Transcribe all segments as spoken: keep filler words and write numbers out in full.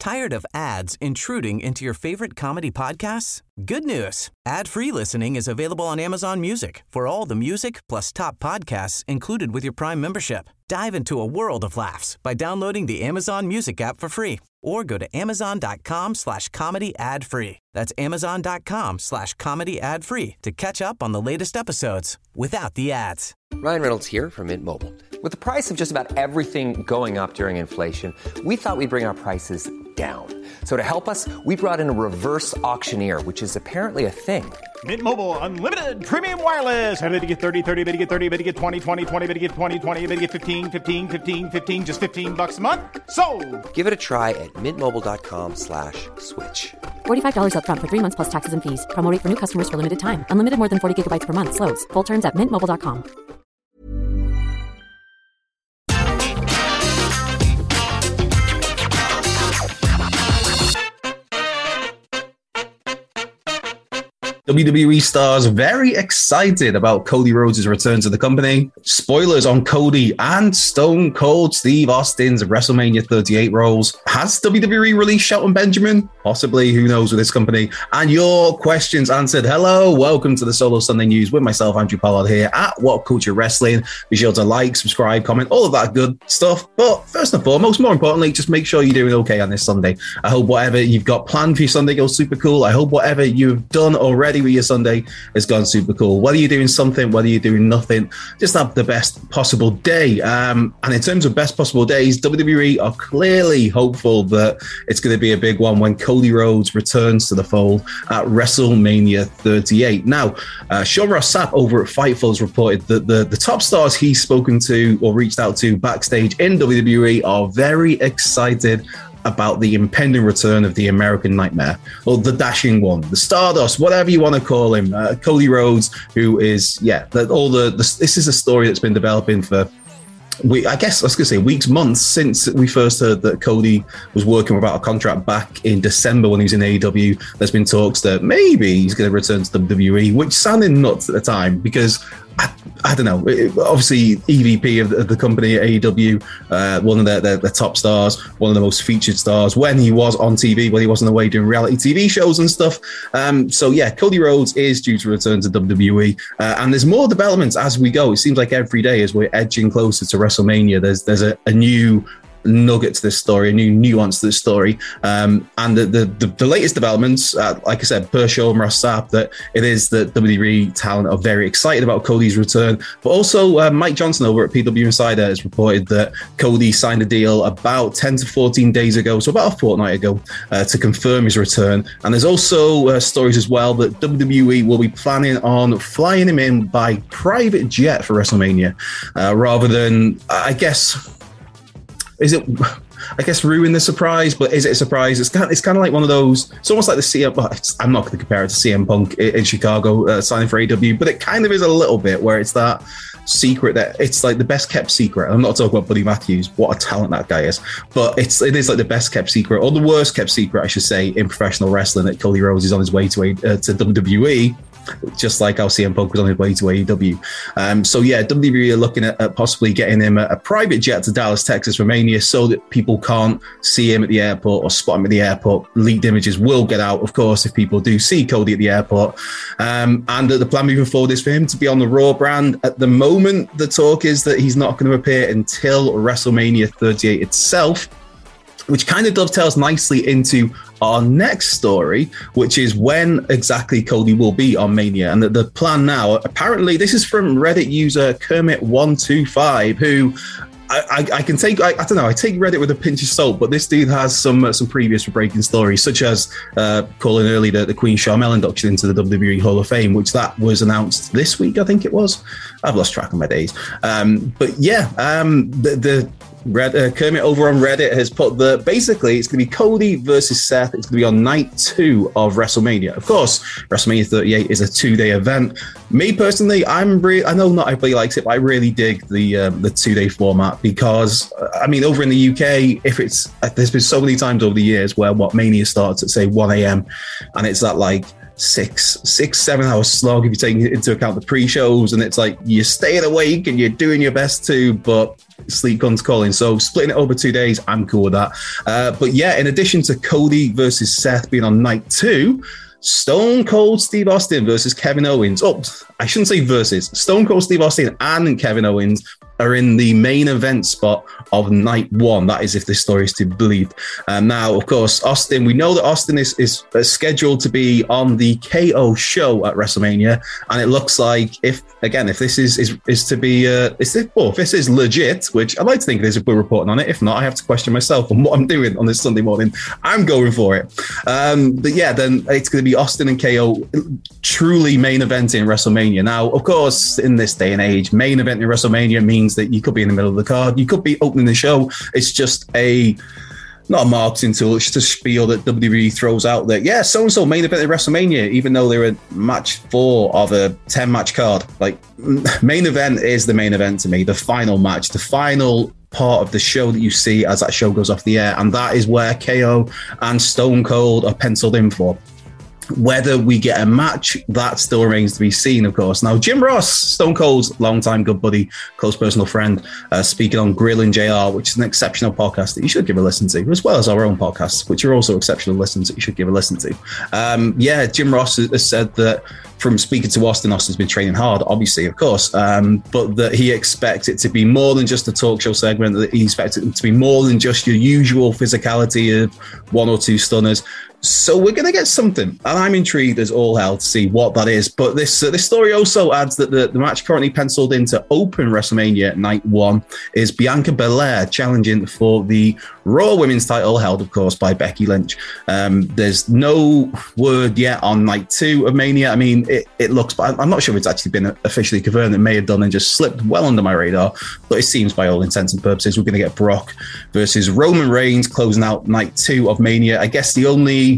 Tired of ads intruding into your favorite comedy podcasts? Good news. Ad-free listening is available on Amazon Music for all the music plus top podcasts included with your Prime membership. Dive into a world of laughs by downloading the Amazon Music app for free or go to amazon.com slash comedy ad free. That's amazon.com slash comedy ad free to catch up on the latest episodes without the ads. Ryan Reynolds here from Mint Mobile. With the price of just about everything going up during inflation, we thought we'd bring our prices down. So to help us, we brought in a reverse auctioneer, which is apparently a thing. Mint Mobile Unlimited Premium Wireless. How to get thirty, thirty, how to get thirty, how to get twenty, twenty, twenty, how to get twenty, twenty, how to get fifteen, fifteen, fifteen, fifteen, just fifteen bucks a month? Sold! Give it a try at mintmobile.com slash switch. forty-five dollars up front for three months plus taxes and fees. Promo rate for new customers for limited time. Unlimited more than forty gigabytes per month. Slows full terms at mint mobile dot com. W W E stars very excited about Cody Rhodes' return to the company. Spoilers on Cody and Stone Cold Steve Austin's WrestleMania thirty-eight roles. Has W W E released Shelton Benjamin? Possibly, who knows with this company. And your questions answered. Hello, welcome to the Solo Sunday News with myself, Andrew Pollard here at What Culture Wrestling. Be sure to like, subscribe, comment, all of that good stuff. But first and foremost, more importantly, just make sure you're doing okay on this Sunday. I hope whatever you've got planned for your Sunday goes super cool. I hope whatever you've done already with your Sunday has gone super cool. Whether you're doing something, whether you're doing nothing, just have the best possible day. Um, and in terms of best possible days, W W E are clearly hopeful that it's going to be a big one when Cody Rhodes returns to the fold at WrestleMania thirty-eight. Now, uh, Sean Ross Sapp over at Fightful has reported that the, the top stars he's spoken to or reached out to backstage in W W E are very excited about the impending return of the American Nightmare, or the Dashing One, the Stardust, whatever you want to call him, uh, Cody Rhodes, who is, yeah, that all the, the this is a story that's been developing for, we, I guess I was going to say weeks, months since we first heard that Cody was working without a contract back in December when he was in A E W. There's been talks that maybe he's going to return to W W E, which sounded nuts at the time because I, I don't know. It, obviously, E V P of the, of the company at A E W, uh, one of the, the, the top stars, one of the most featured stars when he was on T V, when he wasn't away doing reality T V shows and stuff. Um, so yeah, Cody Rhodes is due to return to W W E, uh, and there's more developments as we go. It seems like every day as we're edging closer to WrestleMania, there's there's a, a new nugget to this story, a new nuance to this story. Um, and the, the, the, the latest developments, uh, like I said, per Sean Ross Sapp, that it is that W W E talent are very excited about Cody's return. But also uh, Mike Johnson over at P W Insider has reported that Cody signed a deal about ten to fourteen days ago, so about a fortnight ago, uh, to confirm his return. And there's also uh, stories as well that W W E will be planning on flying him in by private jet for WrestleMania, uh, rather than, I guess, is it, I guess, ruin the surprise, but is it a surprise? It's kind of, it's kind of like one of those, it's almost like the C M, well, I'm not going to compare it to C M Punk in, in Chicago uh, signing for A E W, but it kind of is a little bit where it's that secret that it's like the best kept secret. I'm not talking about Buddy Matthews, what a talent that guy is, but it's it is like the best kept secret, or the worst kept secret, I should say, in professional wrestling, that Cody Rhodes is on his way to, a, uh, to W W E. Just like how C M Punk was on his way to A E W. Um, so yeah, W W E are looking at, at possibly getting him a, a private jet to Dallas, Texas for Mania, so that people can't see him at the airport or spot him at the airport. Leaked images will get out, of course, if people do see Cody at the airport. Um, and the plan moving forward is for him to be on the Raw brand. At the moment, the talk is that he's not going to appear until WrestleMania thirty-eight itself, which kind of dovetails nicely into our next story, which is when exactly Cody will be on Mania. And the, the plan now, apparently, this is from Reddit user Kermit one two five, who I, I, I can take, I, I don't know, I take Reddit with a pinch of salt, but this dude has some uh, some previous breaking stories, such as uh, calling early the, the Queen Sharmell induction into the W W E Hall of Fame, which that was announced this week, I think it was. I've lost track of my days. Um, but yeah, um, the, the Red, uh, Kermit over on Reddit has put that basically it's going to be Cody versus Seth. It's going to be on night two of WrestleMania. Of course, WrestleMania thirty-eight is a two-day event. Me personally, I'm re- I know not everybody likes it, but I really dig the um, the two-day format because, I mean, over in the U K, if it's uh, there's been so many times over the years where what Mania starts at say one a.m. and it's that like six, six, seven hour slog if you take into account the pre-shows, and it's like you're staying awake and you're doing your best too, but sleep comes calling. So splitting it over two days, I'm cool with that. Uh, but yeah, in addition to Cody versus Seth being on night two, Stone Cold Steve Austin versus Kevin Owens. Oh, I shouldn't say versus. Stone Cold Steve Austin and Kevin Owens are in the main event spot of night one. That is if this story is to be believed. Um, now, of course, Austin, we know that Austin is, is scheduled to be on the K O show at WrestleMania. And it looks like if, again, if this is is, is to be, uh, is this, well, if this is legit, which I'd like to think it is if we're reporting on it. If not, I have to question myself on what I'm doing on this Sunday morning. I'm going for it. Um, but yeah, then it's going to be Austin and K O truly main event in WrestleMania. Now, of course, in this day and age, main event in WrestleMania means that you could be in the middle of the card, you could be opening the show. It's just a not a marketing tool, it's just a spiel that W W E throws out that, yeah, so-and-so main event in WrestleMania, even though they're a match four of a ten match card. Like, main event is the main event to me, the final match, the final part of the show that you see as that show goes off the air, and that is where K O and Stone Cold are penciled in for. Whether we get a match, that still remains to be seen, of course. Now, Jim Ross, Stone Cold's longtime good buddy, close personal friend, uh, speaking on Grilling J R, which is an exceptional podcast that you should give a listen to, as well as our own podcasts, which are also exceptional listens that you should give a listen to. Um, yeah, Jim Ross has said that from speaking to Austin, Austin's been training hard, obviously, of course, um, but that he expects it to be more than just a talk show segment, that he expects it to be more than just your usual physicality of one or two stunners. So we're going to get something, and I'm intrigued as all hell to see what that is. But this uh, this story also adds that the, the match currently penciled in to open WrestleMania Night one is Bianca Belair challenging for the Raw Women's title, held, of course, by Becky Lynch. Um, there's no word yet on Night two of Mania. I mean, it, it looks, but I'm not sure if it's actually been officially confirmed. It may have done and just slipped well under my radar, but it seems by all intents and purposes we're going to get Brock versus Roman Reigns closing out Night two of Mania. I guess the only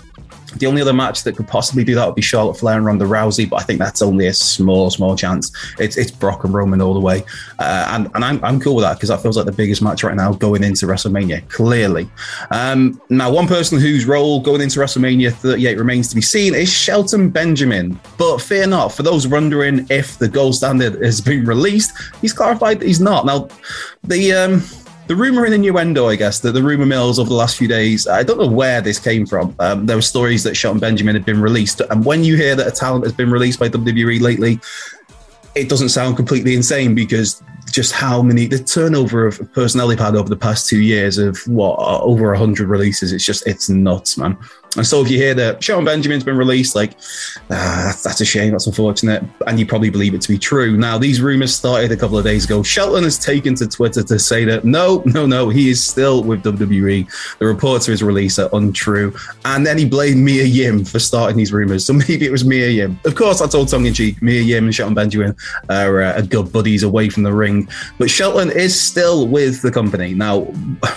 The only other match that could possibly do that would be Charlotte Flair and Ronda Rousey, but I think that's only a small, small chance. It's it's Brock and Roman all the way. Uh, and and I'm, I'm cool with that because that feels like the biggest match right now going into WrestleMania, clearly. Um, now, one person whose role going into WrestleMania thirty-eight remains to be seen is Shelton Benjamin. But fear not, for those wondering if the gold standard has been released, he's clarified that he's not. Now, the... Um, The rumour and innuendo, I guess, that the rumour mills over the last few days, I don't know where this came from. Um, there were stories that Shelton Benjamin had been released. And when you hear that a talent has been released by W W E lately, it doesn't sound completely insane because just how many, the turnover of personnel they've had over the past two years of what, over one hundred releases, it's just, it's nuts, man. And so if you hear that Shelton Benjamin's been released, like, ah, that's, that's a shame, that's unfortunate, and you probably believe it to be true. Now, these rumours started a couple of days ago. Shelton has taken to Twitter to say that, no, no, no, he is still with W W E. The reports of his release are untrue. And then he blamed Mia Yim for starting these rumours. So maybe it was Mia Yim. Of course, that's all tongue-in-cheek. Mia Yim and Shelton Benjamin are uh, good buddies away from the ring. But Shelton is still with the company. Now,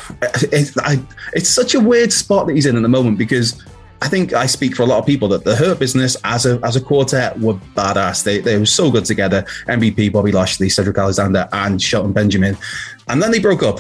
it, I, it's such a weird spot that he's in at the moment because I think I speak for a lot of people that the Hurt Business as a as a quartet were badass. They they were so good together. M V P, Bobby Lashley, Cedric Alexander, and Shelton Benjamin. And then they broke up.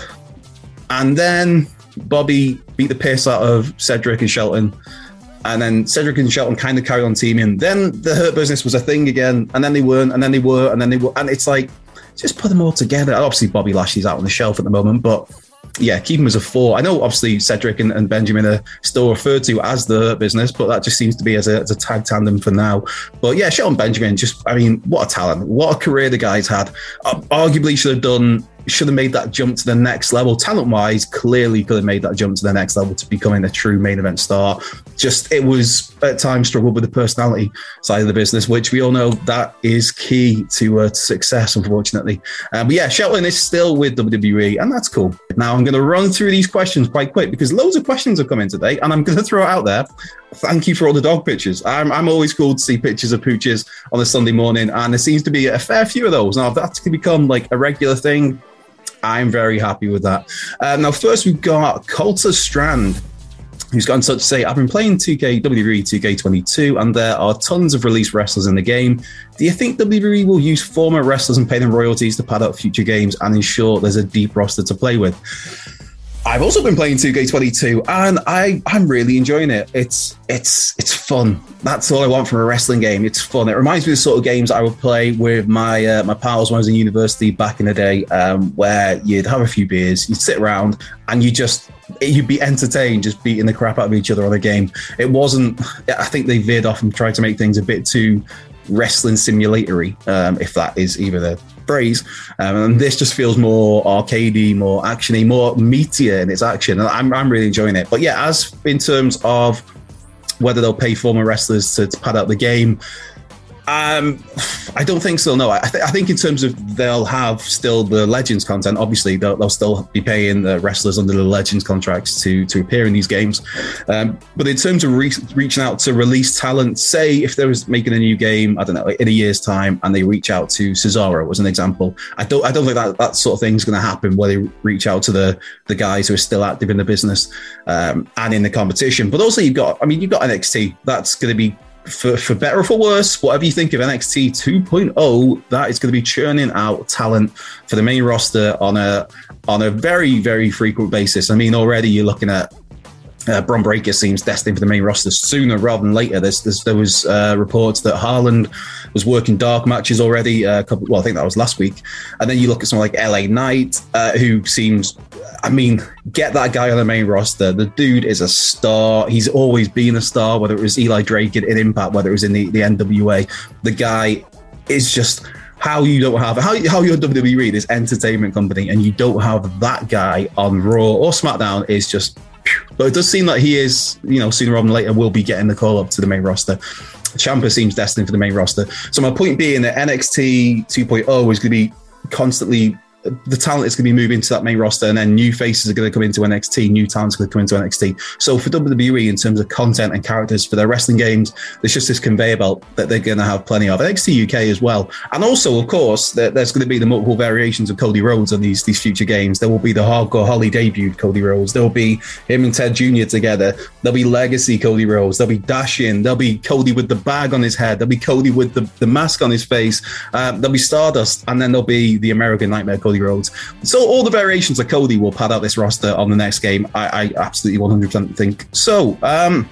And then Bobby beat the piss out of Cedric and Shelton. And then Cedric and Shelton kind of carried on teaming. Then the Hurt Business was a thing again. And then they weren't. And then they were. And then they were. And it's like, just put them all together. Obviously, Bobby Lashley's out on the shelf at the moment, but yeah, keep him as a four. I know, obviously, Cedric and, and Benjamin are still referred to as the Hurt Business, but that just seems to be as a, as a tag tandem for now. But yeah, Shelton Benjamin, just, I mean, what a talent. What a career the guy's had. Uh, arguably should have done, should have made that jump to the next level. Talent-wise, clearly could have made that jump to the next level to becoming a true main event star. Just, it was, at times, struggled with the personality side of the business, which we all know that is key to uh, success, unfortunately. Uh, but yeah, Shelton is still with W W E, and that's cool. Now, I'm going to run through these questions quite quick because loads of questions have come in today, and I'm going to throw it out there. Thank you for all the dog pictures. I'm, I'm always cool to see pictures of pooches on a Sunday morning, and there seems to be a fair few of those. Now, if that's going to become like a regular thing, I'm very happy with that. Uh, now, first we've got Coulter Strand, who's got in touch to say, I've been playing two K, W W E two K twenty-two, and there are tons of released wrestlers in the game. Do you think W W E will use former wrestlers and pay them royalties to pad out future games and ensure there's a deep roster to play with? I've also been playing two K twenty-two, and I, I'm really enjoying it. It's it's it's fun. That's all I want from a wrestling game. It's fun. It reminds me of the sort of games I would play with my uh, my pals when I was in university back in the day, um, where you'd have a few beers, you'd sit around, and you just you'd be entertained just beating the crap out of each other on a game. It wasn't. I think they veered off and tried to make things a bit too wrestling simulatory, um, if that is even a phrase. Um, and this just feels more arcadey, more actiony, more meatier in its action. And I'm, I'm really enjoying it. But yeah, as in terms of whether they'll pay former wrestlers to, to pad out the game, Um, I don't think so. No, I, th- I think in terms of they'll have still the Legends content. Obviously, they'll, they'll still be paying the wrestlers under the Legends contracts to to appear in these games. Um, but in terms of re- reaching out to release talent, say if they was making a new game, I don't know, like in a year's time, and they reach out to Cesaro as an example, I don't I don't think that that sort of thing is going to happen where they reach out to the the guys who are still active in the business um, and in the competition. But also, you've got, I mean, you've got N X T. That's going to be, For, for better or for worse, whatever you think of N X T two point oh, that is going to be churning out talent for the main roster on a on a very, very frequent basis. I mean, already you're looking at uh, Bron Breakker seems destined for the main roster sooner rather than later. There's, there's, there was uh, reports that Haaland was working dark matches already. Uh, a couple, well, I think that was last week. And then you look at someone like L A Knight, uh, who seems... I mean, get that guy on the main roster. The dude is a star. He's always been a star, whether it was Eli Drake in, in Impact, whether it was in the, the N W A. The guy is just how you don't have, how, how you're W W E, this entertainment company, and you don't have that guy on Raw or SmackDown is just, but it does seem like he is, you know, sooner rather than later will be getting the call up to the main roster. Ciampa seems destined for the main roster. So my point being that N X T two point oh is going to be constantly, the talent is going to be moving to that main roster, and then new faces are going to come into N X T, new talent's going to come into N X T. So for W W E, in terms of content and characters for their wrestling games, there's just this conveyor belt that they're going to have plenty of. N X T U K as well. And also, of course, there's going to be the multiple variations of Cody Rhodes on these, these future games. There will be the Hardcore Holly debuted Cody Rhodes. There will be him and Ted Junior together. There'll be Legacy Cody Rhodes. There'll be Dash-In. There'll be Cody with the bag on his head. There'll be Cody with the, the mask on his face. Um, there'll be Stardust. And then there'll be the American Nightmare Cody Rhodes. So all the variations of Cody will pad out this roster on the next game. I, I absolutely one hundred percent think so. Um,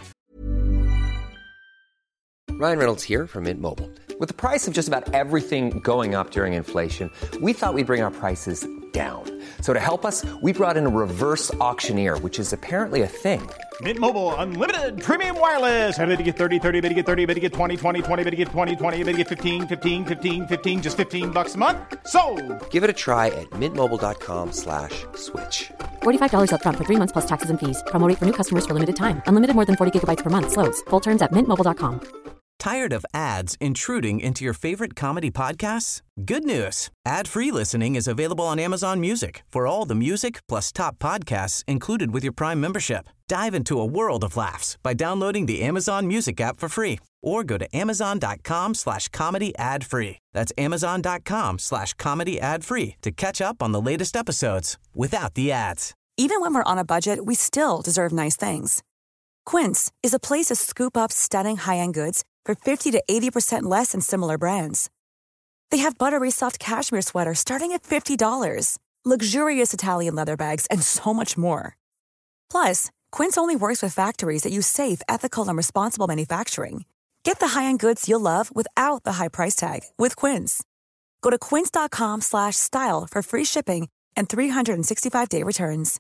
Ryan Reynolds here from Mint Mobile. With the price of just about everything going up during inflation, we thought we'd bring our prices down. So to help us, we brought in a reverse auctioneer, which is apparently a thing. Mint Mobile Unlimited Premium Wireless. How to get thirty, thirty, how to get thirty, how to get twenty, twenty, twenty, how to get twenty, twenty, how to get fifteen, fifteen, fifteen, fifteen, just fifteen bucks a month? Sold! Give it a try at mintmobile.com slash switch. forty-five dollars up front for three months plus taxes and fees. Promo rate for new customers for limited time. Unlimited more than forty gigabytes per month. Slows full terms at mint mobile dot com. Tired of ads intruding into your favorite comedy podcasts? Good news. Ad-free listening is available on Amazon Music for all the music plus top podcasts included with your Prime membership. Dive into a world of laughs by downloading the Amazon Music app for free or go to amazon.com slash comedy ad free. That's amazon.com slash comedy ad free to catch up on the latest episodes without the ads. Even when we're on a budget, we still deserve nice things. Quince is a place to scoop up stunning high-end goods for fifty to eighty percent less than similar brands. They have buttery soft cashmere sweaters starting at fifty dollars, luxurious Italian leather bags, and so much more. Plus, Quince only works with factories that use safe, ethical, and responsible manufacturing. Get the high-end goods you'll love without the high price tag with Quince. Go to quince.com slash style for free shipping and three sixty-five day returns.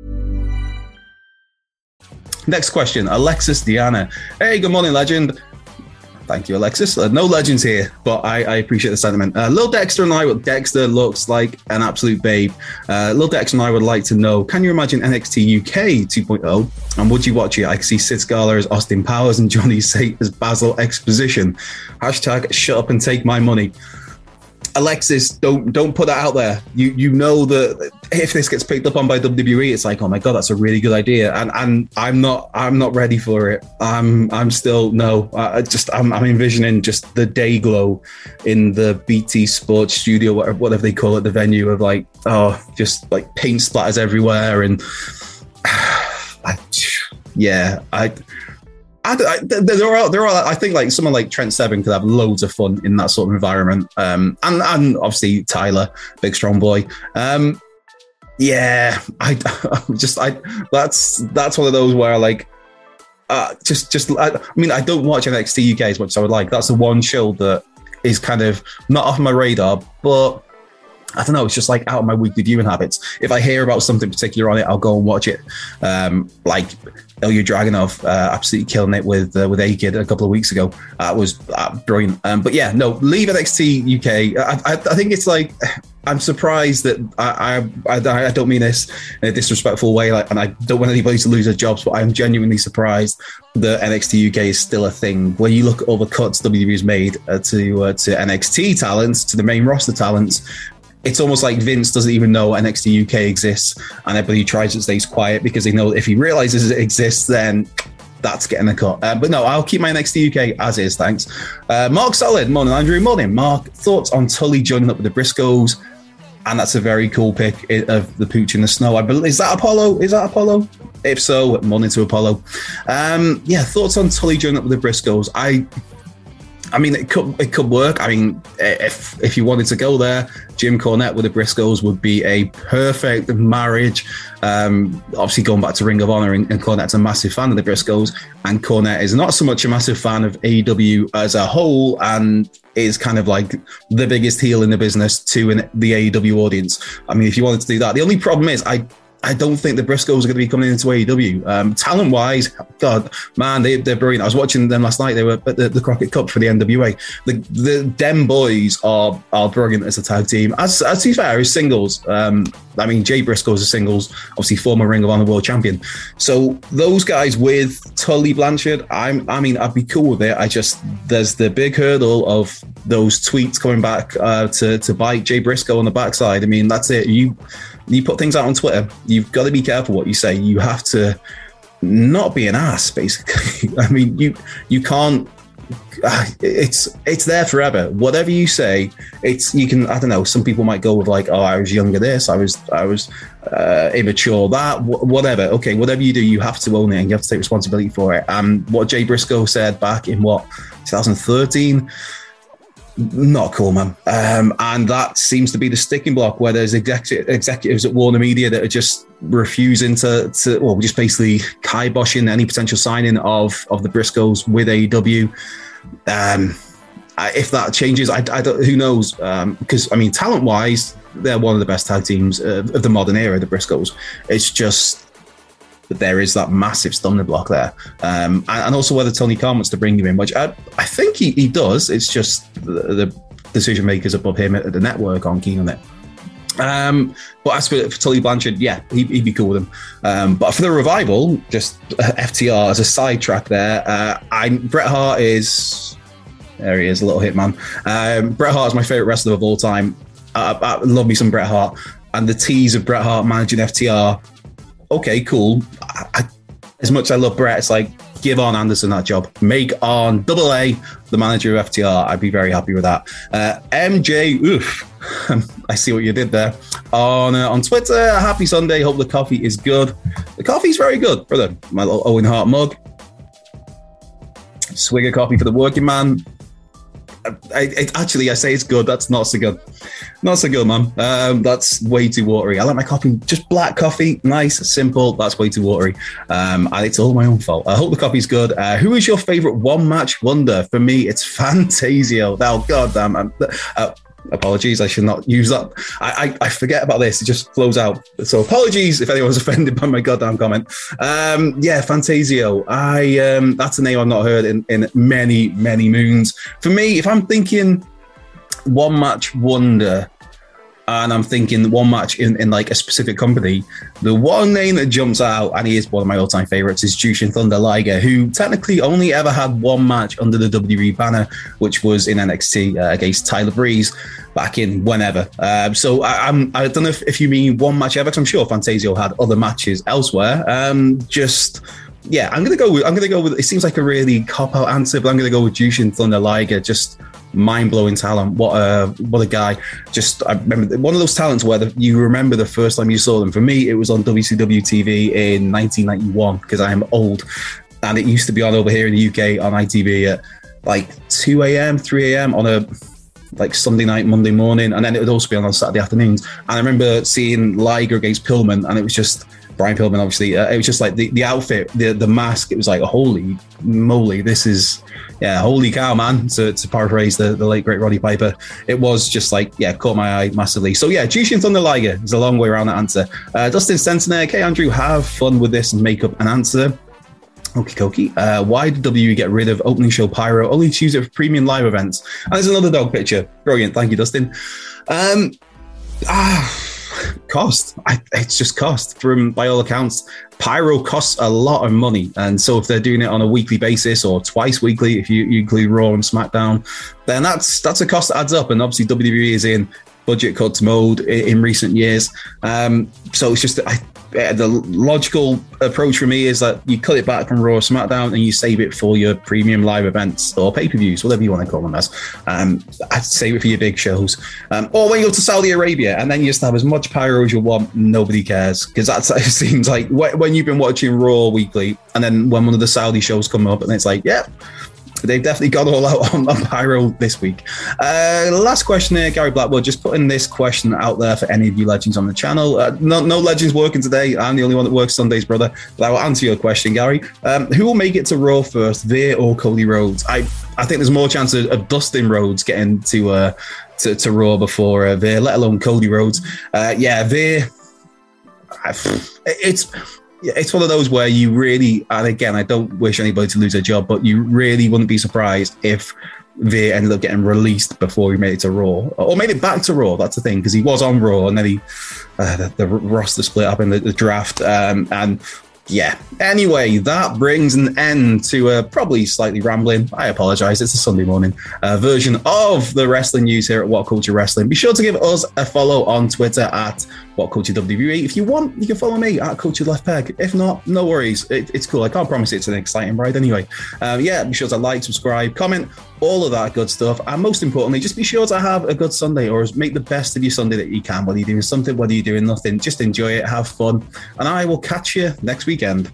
Next question, Alexis Diana. Hey, good morning, legend. Thank you, Alexis. Uh, no legends here, but I, I appreciate the sentiment. Uh, Lil Dexter and I, Dexter looks like an absolute babe. Uh, Lil Dexter and I would like to know, can you imagine N X T U K two point oh? And would you watch it? I can see Sid Scala as Austin Powers and Johnny Sate as Basil Exposition. Hashtag shut up and take my money. Alexis, don't don't put that out there. You you know that if this gets picked up on by W W E, it's like, oh my god, that's a really good idea. And and I'm not I'm not ready for it. I'm I'm still no. I just I'm I'm envisioning just the day glow in the B T Sports Studio, whatever, whatever they call it, the venue of like oh just like paint splatters everywhere and I, yeah I. I, I, there are, there are. I think like someone like Trent Seven could have loads of fun in that sort of environment, um, and and obviously Tyler, big strong boy. Um, Yeah, I just I that's that's one of those where like uh, just just I, I mean I don't watch N X T U K as much as I would like. That's the one show that is kind of not off my radar, but I don't know, it's just like out of my weekly viewing habits. If I hear about something particular on it, I'll go and watch it. Um, like Ilya Dragunov, uh, absolutely killing it with uh, with A-Kid a couple of weeks ago. That uh, was uh, brilliant. Um, but yeah, no, leave N X T U K. I, I, I think it's like, I'm surprised that I, I I don't mean this in a disrespectful way, like, and I don't want anybody to lose their jobs, but I'm genuinely surprised that N X T U K is still a thing. When you look at all the cuts W W E's made uh, to uh, to N X T talents, to the main roster talents, it's almost like Vince doesn't even know N X T U K exists, and everybody tries to stay quiet because they know if he realizes it exists, then that's getting a cut. Uh, but no, I'll keep my N X T U K as is, thanks. Uh, Mark Solid, morning, Andrew, morning. Mark, thoughts on Tully joining up with the Briscoes? And that's a very cool pick of the pooch in the snow. I believe, is that Apollo? Is that Apollo? If so, morning to Apollo. Um, yeah, thoughts on Tully joining up with the Briscoes? I... I mean, it could it could work. I mean, if if you wanted to go there, Jim Cornette with the Briscoes would be a perfect marriage. Um, obviously, going back to Ring of Honor, and, and Cornette's a massive fan of the Briscoes, and Cornette is not so much a massive fan of A E W as a whole, and is kind of like the biggest heel in the business to an, the A E W audience. I mean, if you wanted to do that, the only problem is I. I don't think the Briscoes are going to be coming into A E W. Um, talent-wise, God, man, they, they're brilliant. I was watching them last night. They were at the, the Crockett Cup for the N W A. The the Dem Boys are are brilliant as a tag team. As, as to be fair, as singles, um, I mean, Jay Briscoe's a singles, obviously former Ring of Honor World Champion. So those guys with Tully Blanchard, I'm, I mean, I'd be cool with it. I just, there's the big hurdle of those tweets coming back uh, to, to bite Jay Briscoe on the backside. I mean, that's it. You... You put things out on Twitter, you've got to be careful what you say. You have to not be an ass, basically. I mean, you you can't. Uh, it's it's there forever. Whatever you say, it's you can. I don't know. Some people might go with like, oh, I was younger. This, I was I was uh, immature. That, wh- whatever. Okay, whatever you do, you have to own it and you have to take responsibility for it. And what Jay Briscoe said back in what twenty thirteen. Not cool, man. Um, and that seems to be the sticking block where there's exec- executives at Warner Media that are just refusing to, to well, just basically kiboshing any potential signing of, of the Briscoes with A E W. Um, if that changes, I, I don't, who knows? Um, because, I mean, talent-wise, they're one of the best tag teams of, of the modern era, the Briscoes. It's just... But there is that massive stumbling block there. Um, and, and also whether Tony Khan wants to bring him in, which I, I think he, he does. It's just the, the decision makers above him at the network aren't keen on it. Um, but as for, for Tully Blanchard, yeah, he, he'd be cool with him. Um, but for the Revival, just uh, F T R as a sidetrack there, uh, I'm, Bret Hart is... There he is, a little hitman. Um, Bret Hart is my favourite wrestler of all time. I, I love me some Bret Hart. And the tease of Bret Hart managing F T R... Okay, cool. I, I, as much as I love Brett, it's like, give Arn Anderson that job. Make Arn Double A the manager of F T R. I'd be very happy with that. Uh, M J, oof. I see what you did there. On uh, on Twitter, happy Sunday. Hope the coffee is good. The coffee's very good, brother. My little Owen Hart mug. Swig of coffee for the working man. I, I, actually, I say it's good. That's not so good. Not so good, man. Um, that's way too watery. I like my coffee, just black coffee, nice, simple. That's way too watery. Um, and it's all my own fault. I hope the coffee's good. Uh, who is your favorite one-match wonder? For me, it's Fantasio. Oh, goddamn. Uh, apologies, I should not use that. I, I, I forget about this. It just flows out. So apologies if anyone's offended by my goddamn comment. Um, yeah, Fantasio. I um, that's a name I've not heard in, in many, many moons. For me, if I'm thinking one match wonder, and I'm thinking one match in, in like a specific company, the one name that jumps out, and he is one of my all-time favorites, is Jushin Thunder Liger, who technically only ever had one match under the W W E banner, which was in N X T uh, against Tyler Breeze back in whenever. Um, so I, I'm, I don't know if, if you mean one match ever, because I'm sure Fantasio had other matches elsewhere. Um, just... Yeah, I'm gonna go with. I'm gonna go with. It seems like a really cop-out answer, but I'm gonna go with Jushin Thunder Liger. Just mind-blowing talent. What a what a guy. Just I remember one of those talents where the, you remember the first time you saw them. For me, it was on W C W T V in nineteen ninety-one because I am old, and it used to be on over here in the U K on I T V at like two a.m., three a.m. on a like Sunday night, Monday morning, and then it would also be on, on Saturday afternoons. And I remember seeing Liger against Pillman, and it was just Brian Pillman, obviously. Uh, it was just like the, the outfit, the the mask. It was like, holy moly, this is, yeah, holy cow, man. To, to paraphrase the, the late great Roddy Piper, it was just like, yeah, caught my eye massively. So yeah, Jushin Thunder Liger is a long way around that answer. Uh, Dustin Sensener, okay, Andrew, have fun with this and make up an answer. Okie dokie. Uh, why did W W E get rid of opening show Pyro? Only to use it for premium live events. And there's another dog picture. Brilliant. Thank you, Dustin. Um, ah. Cost. I, it's just cost. From by all accounts, Pyro costs a lot of money, and so if they're doing it on a weekly basis or twice weekly, if you, you include Raw and SmackDown, then that's that's a cost that adds up. And obviously, W W E is in budget cuts mode in, in recent years. Um, so it's just I, the logical approach for me is that you cut it back from Raw or SmackDown and you save it for your premium live events or pay-per-views, whatever you want to call them as. Um, I'd save it for your big shows. Um, or when you go to Saudi Arabia and then you just have as much pyro as you want, nobody cares. Because that it seems like when you've been watching Raw weekly and then when one of the Saudi shows come up and it's like, yeah, they've definitely gone all out on, on Pyro this week. Uh, last question here, Gary Blackwood, just putting this question out there for any of you legends on the channel. Uh, no, no legends working today. I'm the only one that works Sundays, brother. But I will answer your question, Gary. Um, who will make it to Raw first, Veer or Cody Rhodes? I I think there's more chance of, of Dustin Rhodes getting to, uh, to to Raw before uh, Veer, let alone Cody Rhodes. Uh, yeah, Veer, it's... It's one of those where you really, and again, I don't wish anybody to lose their job, but you really wouldn't be surprised if Veer ended up getting released before he made it to Raw, or made it back to Raw. That's the thing, because he was on Raw, and then he uh, the, the roster split up in the, the draft, um, and yeah. Anyway, that brings an end to a probably slightly rambling, I apologize, it's a Sunday morning uh, version of the wrestling news here at What Culture Wrestling. Be sure to give us a follow on Twitter at What Culture W W E. If you want, you can follow me at Culture Left Peg. If not, no worries. It, it's cool. I can't promise it's an exciting ride anyway. Um, yeah, be sure to like, subscribe, comment, all of that good stuff. And most importantly, just be sure to have a good Sunday, or make the best of your Sunday that you can, whether you're doing something, whether you're doing nothing. Just enjoy it, have fun. And I will catch you next weekend.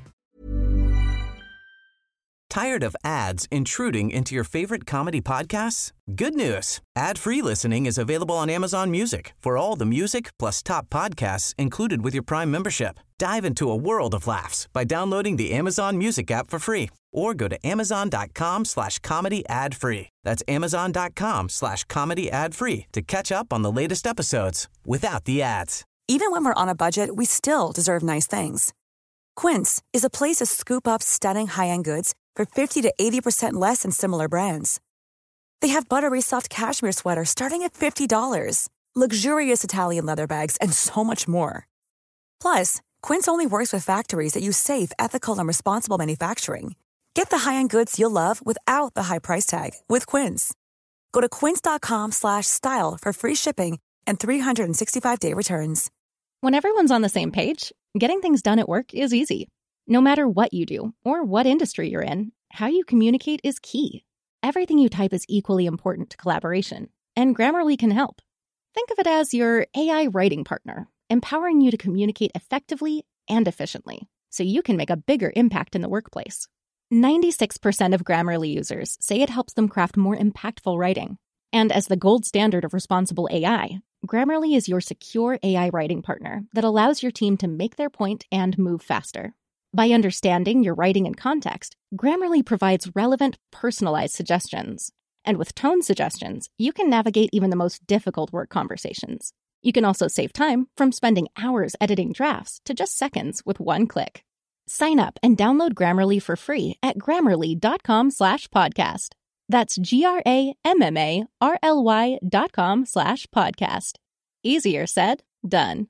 Tired of ads intruding into your favorite comedy podcasts? Good news. Ad-free listening is available on Amazon Music for all the music plus top podcasts included with your Prime membership. Dive into a world of laughs by downloading the Amazon Music app for free or go to amazon.com slash comedy ad free. That's amazon.com slash comedy ad free to catch up on the latest episodes without the ads. Even when we're on a budget, we still deserve nice things. Quince is a place to scoop up stunning high-end goods for fifty to eighty percent less than similar brands. They have buttery soft cashmere sweaters starting at fifty dollars, luxurious Italian leather bags, and so much more. Plus, Quince only works with factories that use safe, ethical, and responsible manufacturing. Get the high-end goods you'll love without the high price tag with Quince. Go to quince.com slash style for free shipping and three sixty-five day returns. When everyone's on the same page, getting things done at work is easy. No matter what you do or what industry you're in, how you communicate is key. Everything you type is equally important to collaboration, and Grammarly can help. Think of it as your A I writing partner, empowering you to communicate effectively and efficiently, so you can make a bigger impact in the workplace. ninety-six percent of Grammarly users say it helps them craft more impactful writing. And as the gold standard of responsible A I, Grammarly is your secure A I writing partner that allows your team to make their point and move faster. By understanding your writing and context, Grammarly provides relevant, personalized suggestions. And with tone suggestions, you can navigate even the most difficult work conversations. You can also save time from spending hours editing drafts to just seconds with one click. Sign up and download Grammarly for free at grammarly.com slash podcast. That's G-R-A-M-M-A-R-L-Y dot com slash podcast. Easier said, done.